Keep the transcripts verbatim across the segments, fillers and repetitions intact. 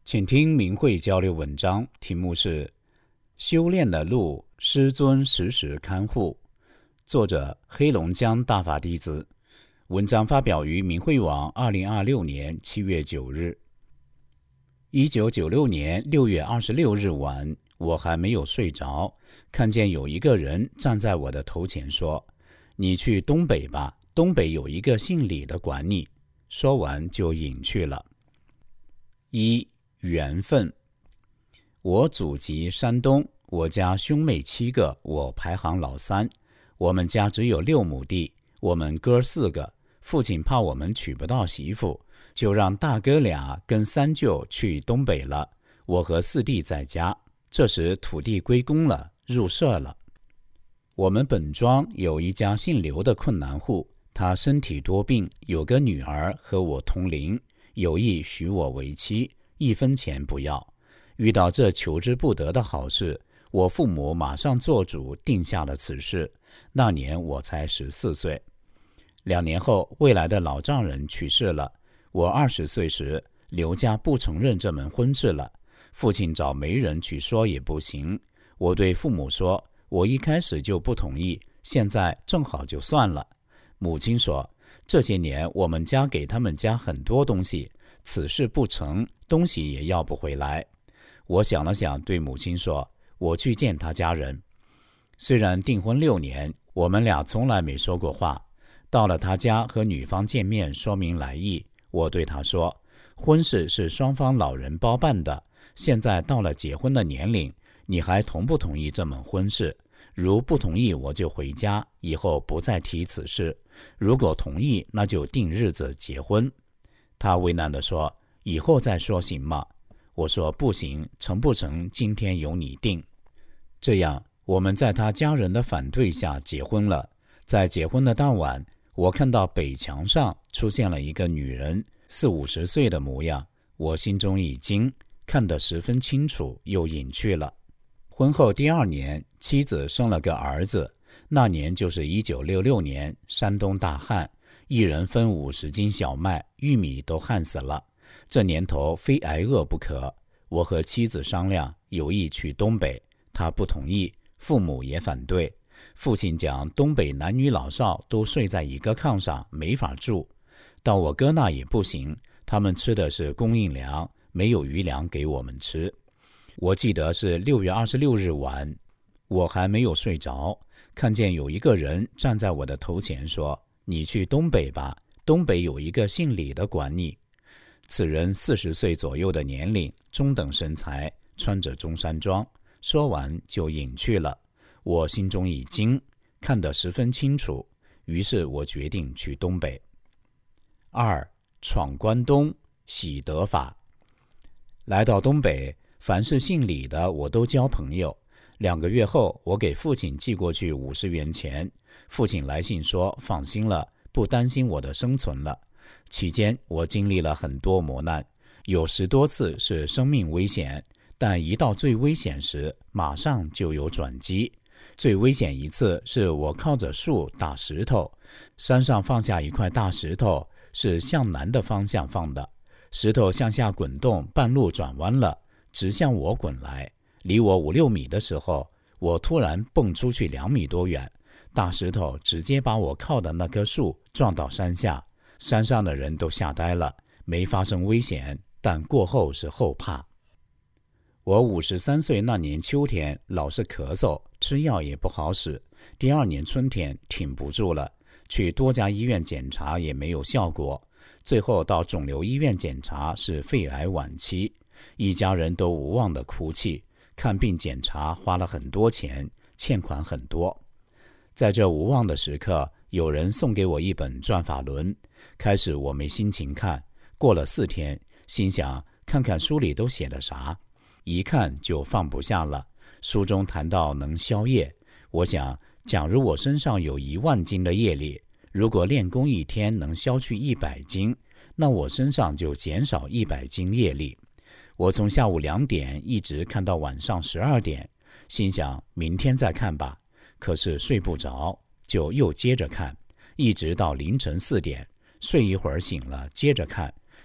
请听明慧交流文章，题目是修炼的路，师尊时时看护。作者黑龙江大法弟子。文章发表于明慧网二零二六年七月九日。一九九六年六月二十六日晚，我还没有睡着，看见有一个人站在我的头前说：“你去东北吧，东北有一个姓李的管你。”说完就隐去了。一、缘分。我祖籍山东，我家兄妹七个，我排行老三。我们家只有六亩地，我们哥四个。父亲怕我们娶不到媳妇，就让大哥俩跟三舅去东北了，我和四弟在家。这时土地归公了，入社了。我们本庄有一家姓刘的困难户，他身体多病，有个女儿和我同龄，有意许我为妻，一分钱不要。遇到这求之不得的好事，我父母马上做主定下了此事。那年我才十四岁。两年后，未来的老丈人去世了。我二十岁时，刘家不承认这门婚事了，父亲找媒人去说也不行。我对父母说，我一开始就不同意，现在正好就算了。母亲说，这些年我们家给他们家很多东西，此事不成，东西也要不回来。我想了想，对母亲说，我去见他家人。虽然订婚六年，我们俩从来没说过话。到了他家和女方见面，说明来意。我对他说，婚事是双方老人包办的，现在到了结婚的年龄，你还同不同意这门婚事？如不同意，我就回家，以后不再提此事。如果同意，那就定日子结婚。他为难地说，以后再说行吗？我说不行，成不成今天由你定。这样我们在他家人的反对下结婚了。在结婚的当晚，我看到北墙上出现了一个女人，四五十岁的模样，我心中一惊，看得十分清楚，又隐去了。婚后第二年，妻子生了个儿子，那年就是一九六六年，山东大旱，一人分五十斤小麦，玉米都旱死了。这年头非挨饿不可。我和妻子商量，有意去东北，他不同意，父母也反对。父亲讲，东北男女老少都睡在一个炕上，没法住。到我哥那也不行，他们吃的是供应粮，没有余粮给我们吃。我记得是六月二十六日晚，我还没有睡着，看见有一个人站在我的头前说，你去东北吧，东北有一个姓李的管你。此人四十岁左右的年龄，中等身材，穿着中山装，说完就隐去了。我心中一惊，看得十分清楚，于是我决定去东北。二、闯关东，喜得法。来到东北，凡是姓李的我都交朋友。两个月后，我给父亲寄过去五十元钱，父亲来信说放心了，不担心我的生存了。期间我经历了很多磨难，有十多次是生命危险，但一到最危险时，马上就有转机。最危险一次是我靠着树打石头，山上放下一块大石头，是向南的方向放的，石头向下滚动，半路转弯了，直向我滚来。离我五六米的时候，我突然蹦出去两米多远，大石头直接把我靠的那棵树撞到山下。山上的人都吓呆了，没发生危险，但过后是后怕。我五十三岁那年秋天，老是咳嗽，吃药也不好使。第二年春天挺不住了，去多家医院检查也没有效果，最后到肿瘤医院检查是肺癌晚期，一家人都无望的哭泣。看病检查花了很多钱，欠款很多。在这无望的时刻，有人送给我一本《转法轮》，开始我没心情看，过了四天，心想看看书里都写了啥，一看就放不下了。书中谈到能消业，我想假如我身上有一万斤的业力，如果练功一天能消去一百斤，那我身上就减少一百斤业力。我从下午两点一直看到晚上十二点，心想明天再看吧，可是睡不着，就又接着看，一直到凌晨四点，睡一会儿醒了接着看，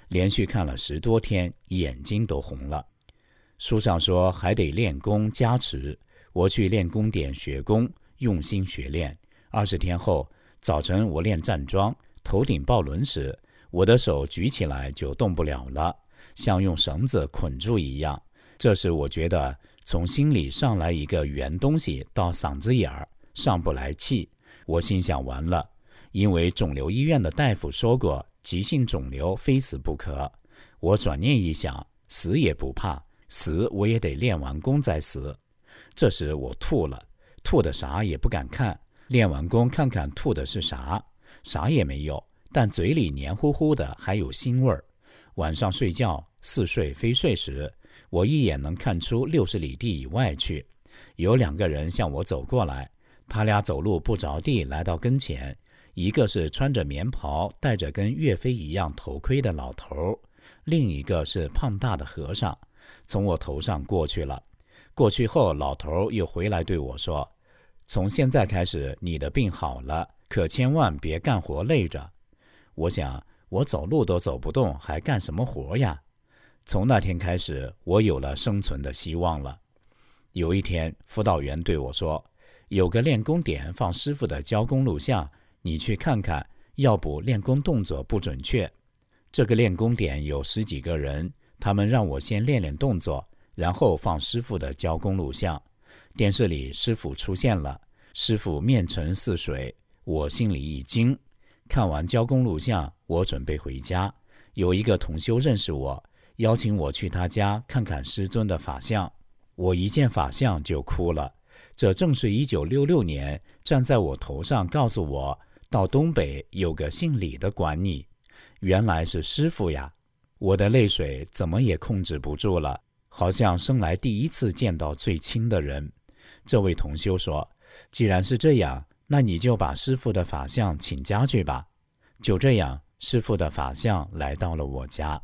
连续看了十多天，眼睛都红了。书上说还得练功加持，我去练功点学功，用心学练。二十天后，早晨我练站桩，头顶抱轮时，我的手举起来就动不了了，像用绳子捆住一样。这时我觉得从心里上来一个圆东西到嗓子眼儿，上不来气。我心想完了，因为肿瘤医院的大夫说过，急性肿瘤非死不可。我转念一想，死也不怕，死我也得练完功再死。这时我吐了，吐的啥也不敢看，练完功看看吐的是啥，啥也没有，但嘴里黏糊糊的，还有腥味儿。晚上睡觉似睡非睡时，我一眼能看出六十里地以外去，有两个人向我走过来，他俩走路不着地来到跟前，一个是穿着棉袍戴着跟岳飞一样头盔的老头，另一个是胖大的和尚，从我头上过去了。过去后，老头又回来对我说，从现在开始你的病好了，可千万别干活累着。我想我走路都走不动，还干什么活呀？从那天开始，我有了生存的希望了。有一天，辅导员对我说，有个练功点放师傅的教功录像，你去看看，要不练功动作不准确。这个练功点有十几个人，他们让我先练练动作，然后放师傅的教功录像。电视里师傅出现了，师傅面沉似水，我心里一惊。看完教功录像，我准备回家，有一个同修认识我，邀请我去他家看看师尊的法像。我一见法像就哭了，这正是一九六六年站在我头上告诉我，到东北有个姓李的管你，原来是师父呀。我的泪水怎么也控制不住了，好像生来第一次见到最亲的人。这位同修说，既然是这样，那你就把师父的法像请家去吧。就这样，师父的法像来到了我家。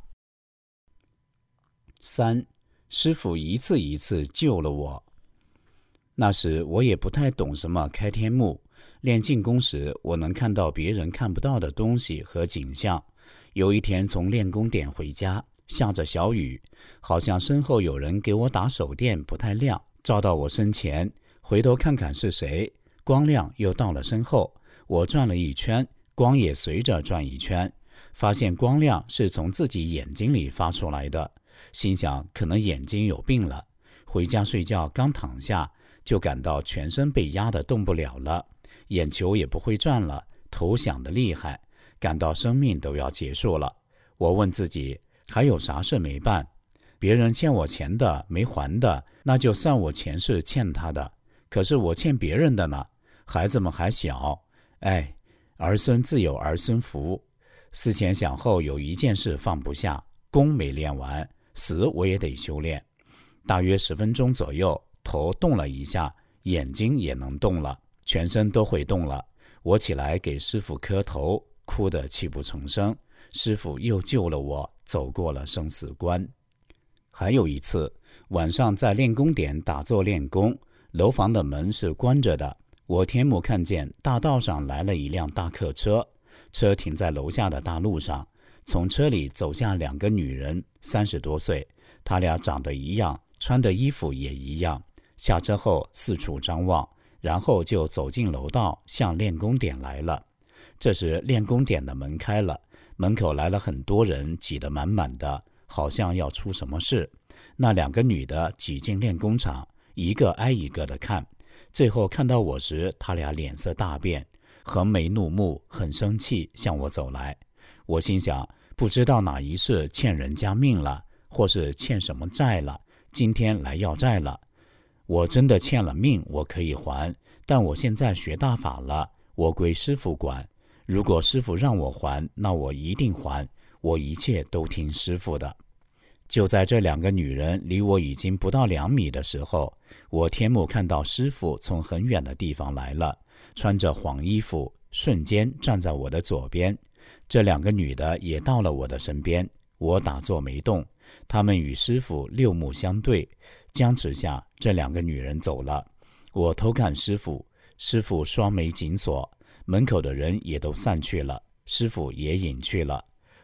三，师父一次一次救了我。那时我也不太懂什么开天目，练静功时我能看到别人看不到的东西和景象。有一天从练功点回家，下着小雨，好像身后有人给我打手电，不太亮，照到我身前，回头看看是谁，光亮又到了身后，我转了一圈，光也随着转一圈，发现光亮是从自己眼睛里发出来的，心想可能眼睛有病了。回家睡觉刚躺下，就感到全身被压得动不了了，眼球也不会转了，头响得厉害，感到生命都要结束了。我问自己，还有啥事没办？别人欠我钱的没还的，那就算我前世欠他的。可是我欠别人的呢，孩子们还小，哎，儿孙自有儿孙福。思前想后，有一件事放不下，功没练完，死我也得修炼。大约十分钟左右，头动了一下，眼睛也能动了，全身都会动了。我起来给师父磕头，哭得泣不成声。师父又救了我，走过了生死关。还有一次，晚上在练功点打坐练功，楼房的门是关着的，我天目看见大道上来了一辆大客车，车停在楼下的大路上，从车里走下两个女人，三十多岁，她俩长得一样，穿的衣服也一样。下车后四处张望，然后就走进楼道，向练功点来了。这时练功点的门开了，门口来了很多人，挤得满满的，好像要出什么事。那两个女的挤进练功场，一个挨一个的看，最后看到我时，她俩脸色大变，横眉怒目，很生气，向我走来。我心想，不知道哪一世欠人家命了，或是欠什么债了，今天来要债了。我真的欠了命，我可以还，但我现在学大法了，我归师父管。如果师父让我还，那我一定还，我一切都听师父的。就在这两个女人离我已经不到两米的时候，我天目看到师父从很远的地方来了，穿着黄衣服，瞬间站在我的左边。这两个女的也到了我的身边，我打坐没动，她们与师父六目相对，僵持下，这两个女人走了。我偷看师父，师父双眉紧锁，门口的人也都散去了，师父也隐去了。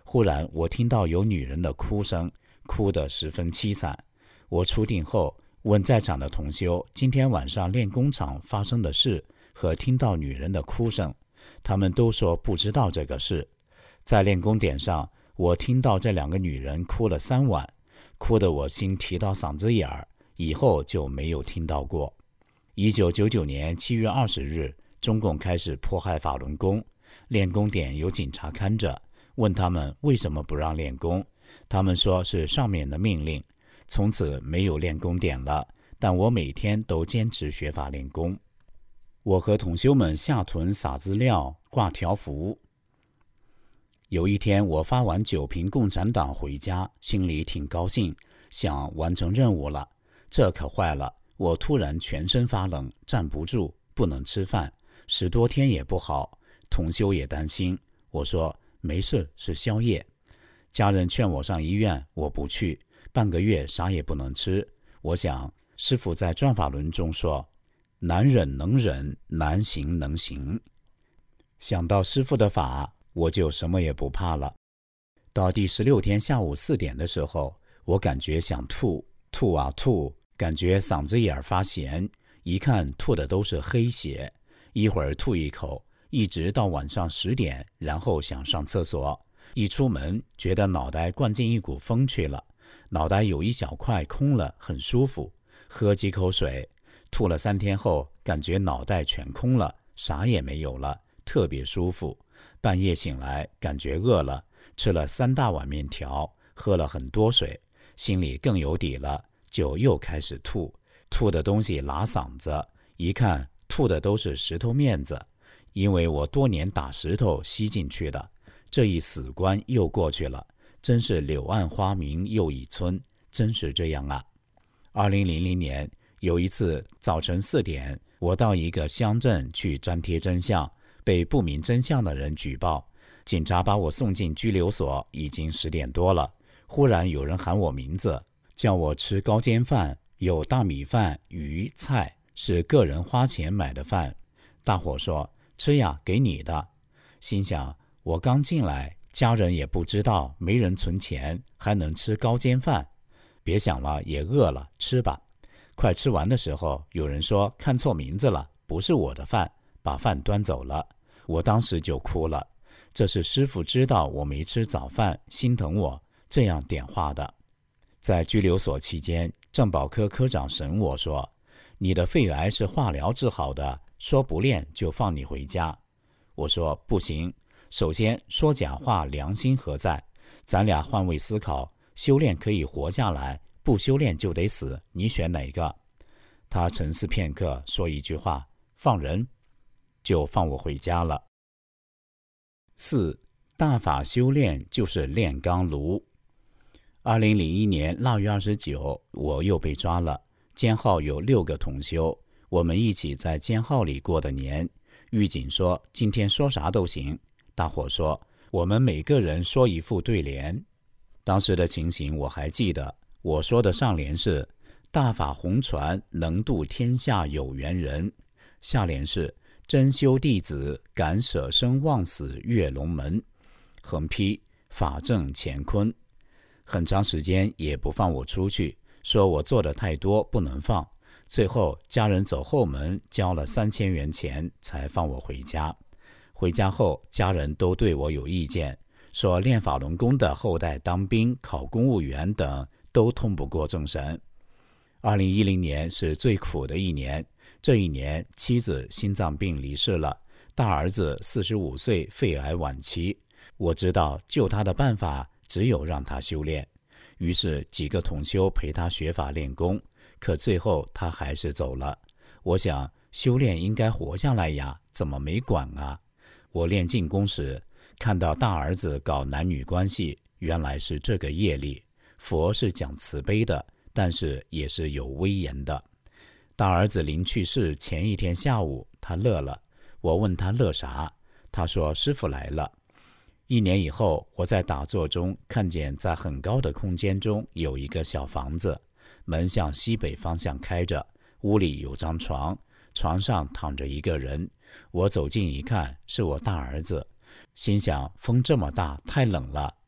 忽然我听到有女人的哭声，哭得十分凄惨。我出定后问在场的同修今天晚上练功场发生的事和听到女人的哭声，他们都说不知道这个事。在练功点上，我听到这两个女人哭了三晚，哭得我心提到嗓子眼儿，以后就没有听到过。一九九九年七月二十日，中共开始迫害法轮功，练功点有警察看着，问他们为什么不让练功，他们说是上面的命令。从此没有练功点了，但我每天都坚持学法练功。我和同修们下屯撒资料、挂条幅。有一天我发完九瓶共产党回家，心里挺高兴，想完成任务了。这可坏了，我突然全身发冷，站不住，不能吃饭，十多天也不好。同修也担心，我说没事，是宵夜。家人劝我上医院，我不去，半个月啥也不能吃。我想师父在转法轮中说，难忍能忍，难行能行。想到师父的法，我就什么也不怕了。到第十六天下午四点的时候，我感觉想吐，吐啊吐，感觉嗓子眼发咸，一看吐的都是黑血，一会儿吐一口，一直到晚上十点，然后想上厕所，一出门觉得脑袋灌进一股风去了，脑袋有一小块空了，很舒服，喝几口水，吐了三天后，感觉脑袋全空了，啥也没有了，特别舒服。半夜醒来，感觉饿了，吃了三大碗面条，喝了很多水，心里更有底了，就又开始吐，吐的东西拉嗓子，一看吐的都是石头面子，因为我多年打石头吸进去的，这一死关又过去了，真是柳暗花明又一村，真是这样啊。二零零零年有一次早晨四点，我到一个乡镇去粘贴真相，被不明真相的人举报，警察把我送进拘留所，已经十点多了。忽然有人喊我名字，叫我吃高煎饭，有大米饭、鱼、菜，是个人花钱买的饭。大伙说吃呀，给你的。心想我刚进来，家人也不知道，没人存钱，还能吃高煎饭？别想了，也饿了，吃吧。快吃完的时候，有人说看错名字了，不是我的饭，把饭端走了。我当时就哭了，这是师父知道我没吃早饭，心疼我，这样点化的。在拘留所期间，政保科科长审我说，你的肺癌是化疗治好的，说不练就放你回家。我说不行，首先说假话良心何在？咱俩换位思考，修炼可以活下来，不修炼就得死，你选哪个？他沉思片刻，说一句话，放人，就放我回家了。四，大法修炼就是炼钢炉。二零零一年腊月二十九，我又被抓了，监号有六个同修，我们一起在监号里过的年。狱警说今天说啥都行，大伙说我们每个人说一副对联。当时的情形我还记得，我说的上联是大法红传，能度天下有缘人，下联是真修弟子，敢舍生忘死跃龙门，横批法正乾坤。很长时间也不放我出去，说我做的太多不能放，最后家人走后门交了三千元钱才放我回家。回家后家人都对我有意见，说练法轮功的后代当兵考公务员等都通不过政审。二零一零年是最苦的一年，这一年妻子心脏病离世了，大儿子四十五岁肺癌晚期，我知道救他的办法只有让他修炼，于是几个同修陪他学法练功，可最后他还是走了。我想修炼应该活下来呀，怎么没管啊？我练静功时看到大儿子搞男女关系，原来是这个业力。佛是讲慈悲的，但是也是有威严的。大儿子临去世前一天下午，他乐了，我问他乐啥，他说师父来了。一年以后，我在打坐中看见在很高的空间中有一个小房子，门向西北方向开着，屋里有张床，床上躺着一个人。我走近一看，是我大儿子，心想风这么大太冷了，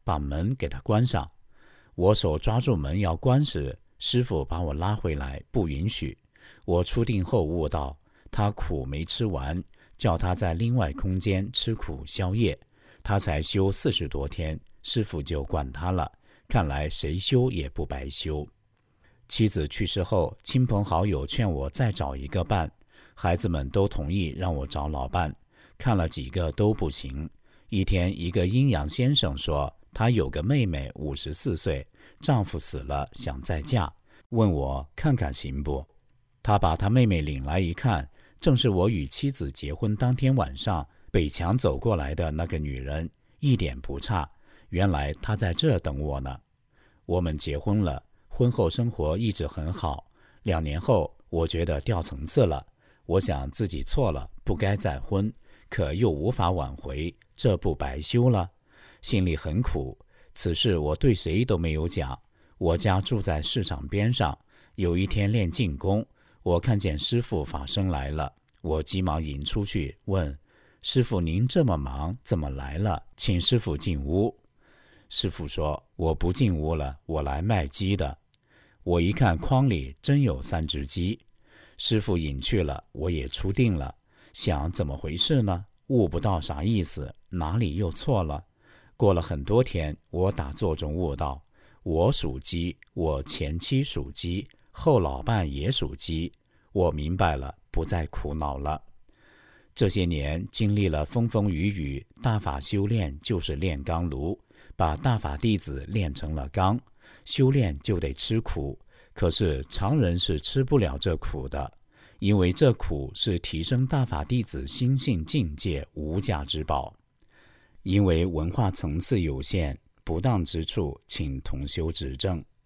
把门给他关上。我手抓住门要关时，师父把我拉回来，不允许。我出定后悟到，他苦没吃完，叫他在另外空间吃苦消业。他才修四十多天，师父就管他了。看来谁修也不白修。妻子去世后，亲朋好友劝我再找一个伴，孩子们都同意让我找老伴，看了几个都不行。一天，一个阴阳先生说，他有个妹妹五十四岁，丈夫死了，想再嫁，问我看看行不。他把他妹妹领来一看，正是我与妻子结婚当天晚上北墙走过来的那个女人，一点不差。原来她在这等我呢。我们结婚了，婚后生活一直很好。两年后，我觉得掉层次了，我想自己错了，不该再婚，可又无法挽回，这不白修了？心里很苦。此事我对谁都没有讲。我家住在市场边上，有一天练静功，我看见师父法身来了，我急忙迎出去，问师父，您这么忙，怎么来了？请师父进屋。师父说，我不进屋了，我来卖鸡的。我一看筐里真有三只鸡。师父引去了，我也出定了，想怎么回事呢？悟不到啥意思，哪里又错了？过了很多天，我打坐中悟到，我属鸡，我前妻属鸡，后老伴也属鸡。我明白了，不再苦恼了。这些年经历了风风雨雨，大法修炼就是炼钢炉，把大法弟子炼成了钢。修炼就得吃苦，可是常人是吃不了这苦的，因为这苦是提升大法弟子心性境界无价之宝。因为文化层次有限，不当之处请同修指正。